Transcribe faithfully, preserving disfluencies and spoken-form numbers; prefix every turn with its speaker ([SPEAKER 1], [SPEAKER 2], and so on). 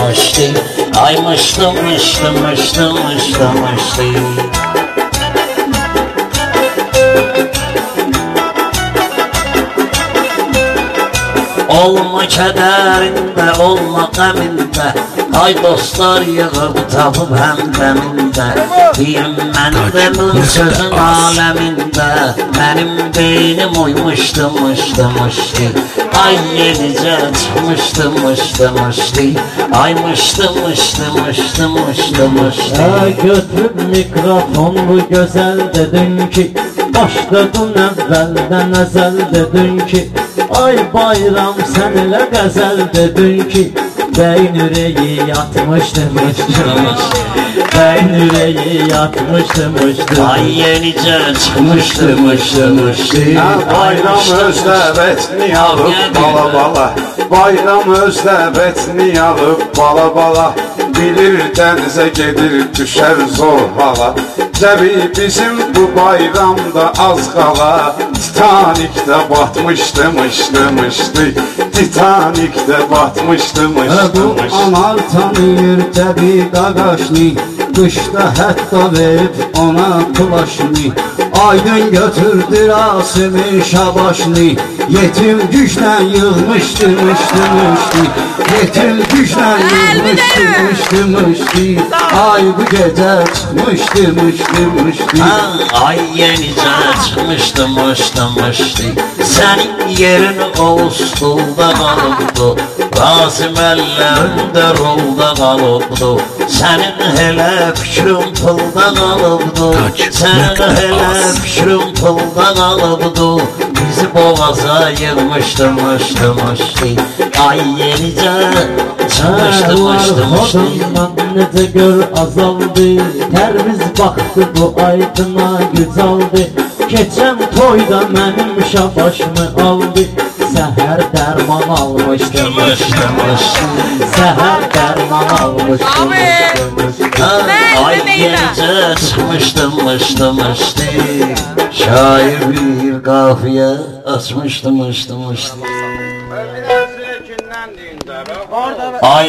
[SPEAKER 1] mıştı. Ay mıştı mıştı mıştı mıştı mıştı. Olma kederinde, olma qəmində. Ay dostlar yığıb tapıb həmdəmində. Deyim mən də bu sözün aləmində. Mənim beynim uymuşdu, mışdı, mışdı. Ay yenicə çıxmışdı, mışdı, mışdı. Ay mışdı, mışdı, mışdı, mışdı, mışdı.
[SPEAKER 2] Ya götürüb mikrofon bu gözəl dedin ki, başladın əvvəldən əzəl dedin ki, ay bayram sən elə qəzəl dedin ki, bəyin ürəyi yatmışdı, mışdı, bəyin ürəyi yatmışdı, mışdı.
[SPEAKER 1] Ay yenicə çıxmışdı, mışdı, mışdı.
[SPEAKER 3] Bayram özdə bətni alıb bala bala, bayram özdə bətni alıb bala bala. Bilir dənizə gedir, düşər zor hala. Cəbi bizim bu bayramda az qala. Titanikdə batmışdı, mışdı, mışdı. Titanikdə batmışdı, mışdı,
[SPEAKER 2] Bu
[SPEAKER 3] mışdı.
[SPEAKER 2] anar tanıyır cəbi qaqaşni, qışda hətta verib ona tulaşni. Aydın götürdü Rasimin şabaşni, yetim güclə yığmışdı, mışdı, mışdı. Yetim güclə yığmışdı, mışdı, mışdı. Ay bu gecə çıxmışdı, mışdı, mışdı.
[SPEAKER 1] Ay yenicə çıxmışdı, mışdı, mışdı. Sənin yerin o stulda qalıbdı, Rasim əllərində rolda qalıbdı. Sənin hələ fikrin pılda qalıbdı, sənin hələ fikrin pılda qalıbdı. Bizi boğaza yığmışdı, mışdı, mışdı. Ay yenicə çıxmışdı, mışdı, mışdı.
[SPEAKER 2] Xodundan necə gör azaldı, tərviz baxdı bu aydına güc aldı. Keçən toyda mənim şabaşımı aldı, səhər dərman almışdı,
[SPEAKER 1] Mışdı, mışdı.
[SPEAKER 2] səhər dərman almışdı, mışdı, mışdı.
[SPEAKER 1] Ay yenicə çıxmışdı, mışdı, mışdı. Şair bir qafiyə açmışdı, mışdı, mışdı. Ay